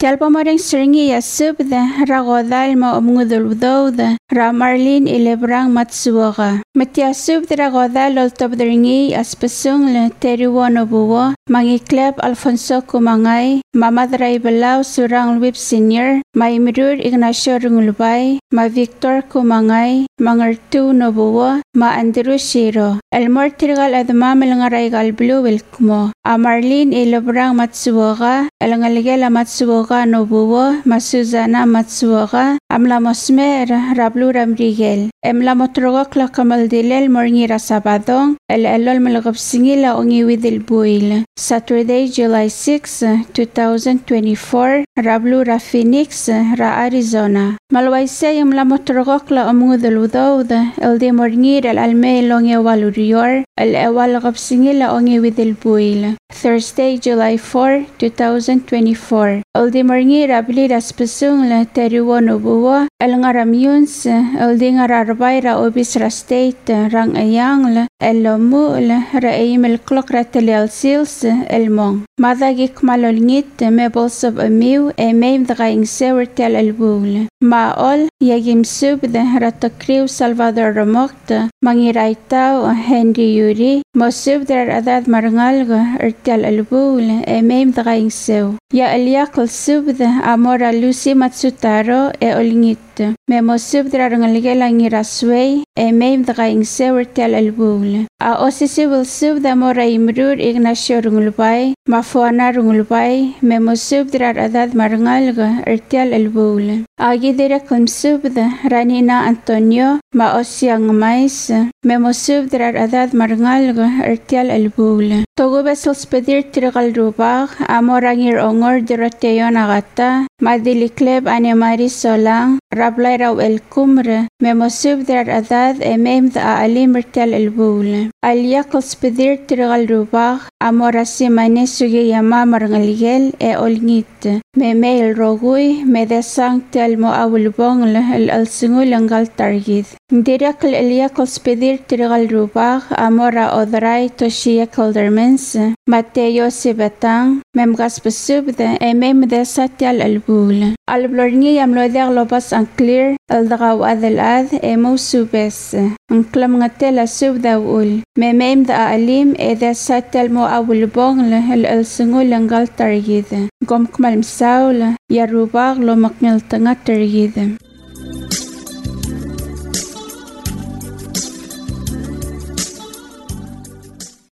Kalpamoreng seringi yasubda ragodal ma omnguduludouda ra Marlene ilebrang matsuwaga. Matiasubda ragodal oltobdringi aspesung le teriwono buwo mangiklep Alfonso Kumangay mamadray balaw surang Lwip Senior maimrur Ignacio Rungulbay ma Victor Kumangay mangertu no buwo ma Andrew Shiro Elmore tirgal adma melangaray galblu wilkmo a Marlene ilebrang matsuwaga elangaligela matsuwaga no buwo ma Suzana matsuwaga amla mosmer rablu ramrigel emla motrogok la kamaldilel morngira sabadong elol melagapsingila ongi widil buil Saturday July 6 2024 rablu ra Phoenix ra Arizona malwaise emla motrogok la omnguduludod elde morngir el alme longe walurior el ewal gapsingila ongi widil buil Thursday July 4 2024 elde morngir abli raspesung la teriwono buwo el ngaramyuns elde ngararbay ra obisra state rang ayang la elomu la ra eimel klok ra telel sils elmong madagik malolngit me bolsob amiw emeim dagaing sewer tel elbul maol yagim sub de ratakriw Salvador Ramokta mangiraitaw Henry Yuri mosub der adad marangalga ertel elbul emeim dagaing sew ya eliakl sub de amora Lucy Matsutaro e olngit me mosub der rangaligela ngirasway emeim dagaing sewer tel elbul a osisi will sub de amora imrur Ignacio Rungulbay mafuana Rungulbay me mosub der adad marangalga ertel elbul agi dire sub de Ranina Antonio ma osyang mais me mosub der adad marangalga ertel elbul togo besels pedir tirgal rubag amorangir ongor Doroteo Nagata madilikleb anemari solang rablay raw el kumre me mosub der adad emem da alim ertel elbul aliakls pedir tirgal rubag amorasi mane sugi yama marangaligel e olngit me mail rogui me desang tel mo awulbong el alsingul angal targid Directly eliakls pedir tirgal rubag amora odray Toshia Caldermans Mateo Sibetang memgas besubde emem de satyal albul alblorni amloder lobas unclear aldraw adalad emo subes unclam ngatela subda ul memem da alim e de satyal mo awulbong el alsingul angal targid gom kmal msaul ya rubag lo maknel tanga targid